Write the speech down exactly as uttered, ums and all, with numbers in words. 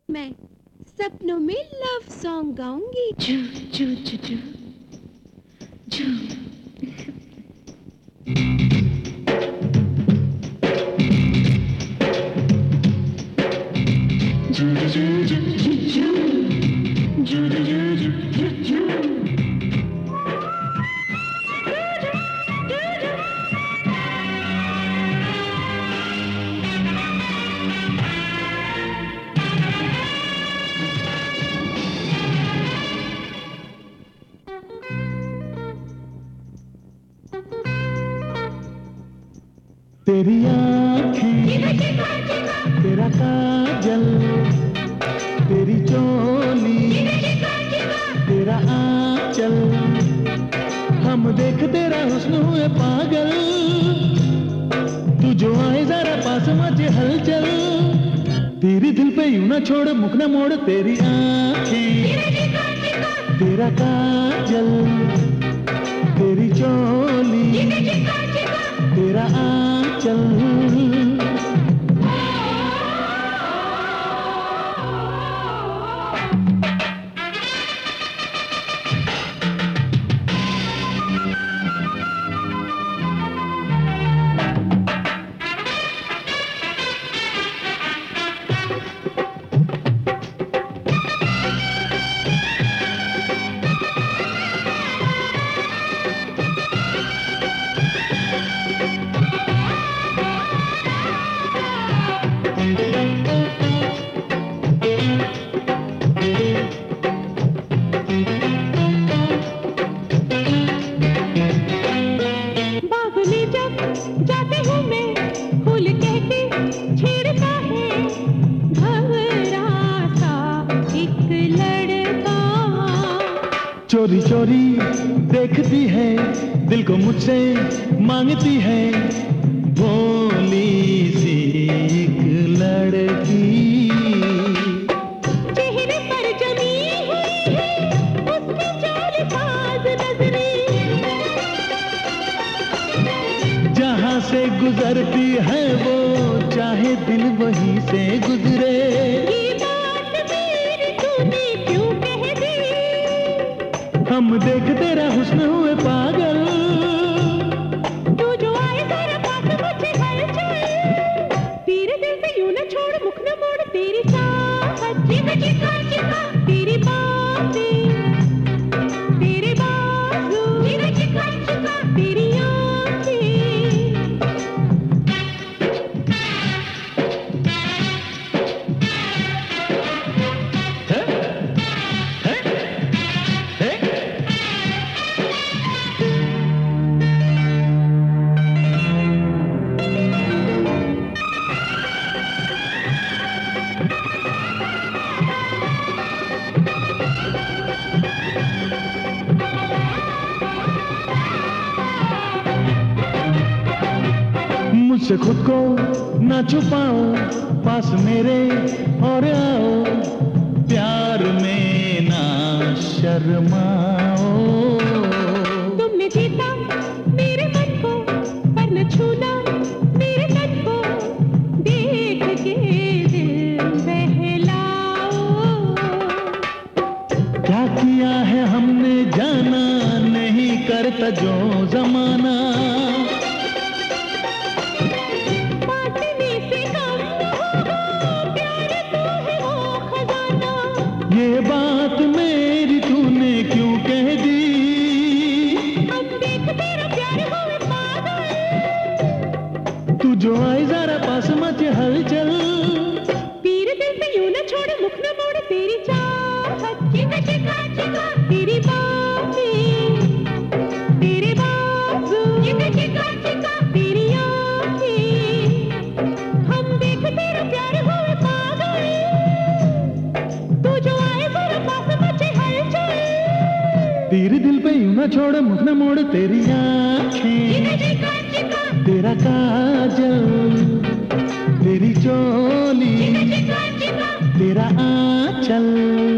मैं सपनों में लव सॉन्ग गाऊंगी। जू जू जू जू जू तेरी आँखें, तेरा काजल, तेरी चोली, तेरा आँचल, हम देख तेरा हुस्न हुए पागल। तू जो आए जरा पास मचे हलचल, तेरे दिल पे यूं ना छोड़ मुख ना मोड़। तेरी आँखें, तेरा काजल, तेरी चोली, तेरा आँचल। जाते हूँ मैं फूल कहते छेड़ता है भंवरा सा एक लड़का। चोरी चोरी देखती है दिल को मुझसे मांगती है भोली सी एक लड़की। चेहरे पर जमी हुई है उसकी जालिसाज नजरें, जहाँ से गुजरती है वो चाहे दिल वहीं से गुजरे। ये बात मेरी तूने क्यों कह दी? हम देख तेरा हुस्न हुए पागल। तू जो आए जरा पास मुझे हलचल, तेरे दिल पे यूं ना छोड़ मुख ना मोड़। तेरी चाहत चिका चिका चिका, तेरी बातें, तेरे बाजू चिका चिका चिका, तेरी मुझसे खुद को ना छुपाओ, पास मेरे और आओ, प्यार में ना शर्माओ। तुमने जीता मेरे मन को पर न छूना मेरे तन को, देख के दिल बहलाओ। क्या किया है हमने जाना नहीं करता जो जमाना। ये बात मेरी तूने क्यों कह दी? हम देख तेरा प्यार हुए पागल। तू जो आए जरा पास मचे हलचल, तेरे दिल पे यूं ना छोड़ मुख ना मोड़। तेरी चाहत चिका चिका चिका, तेरी बातें, तेरे बाजू चिका चिका चिका, तेरी आँखें, हम देख तेरा प्यार हुए पागल। तू जो आए जरा पास मचे हलचल, तेरे दिल पे यूं ना छोड़ मुख ना मोड़। तेरी आँखें, तेरा काजल, तेरी चोली, तेरा आँचल।